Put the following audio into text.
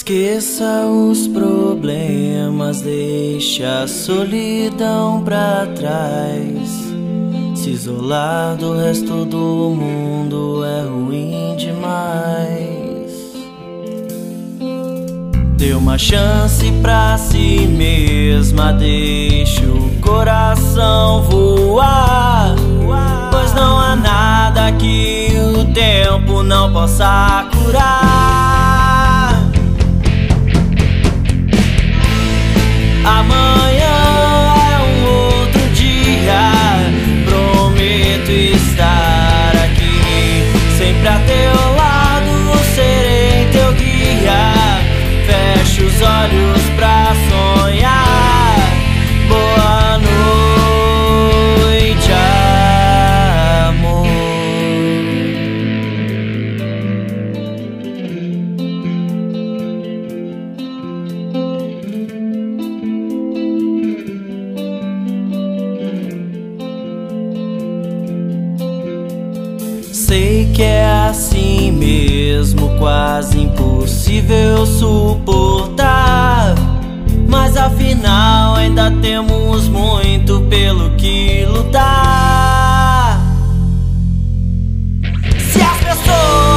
Esqueça os problemas, deixe a solidão pra trás. Se isolar do resto do mundo é ruim demais. Dê uma chance pra si mesma, deixe o coração voar, pois não há nada que o tempo não possa curar. Amanhã é um outro dia, prometo estar aqui, sempre a teu lado, serei teu guia. Feche os olhos pra sonhar. Boa noite, amor. Sei que é assim mesmo, quase impossível suportar, mas afinal ainda temos muito pelo que lutar. Se as pessoas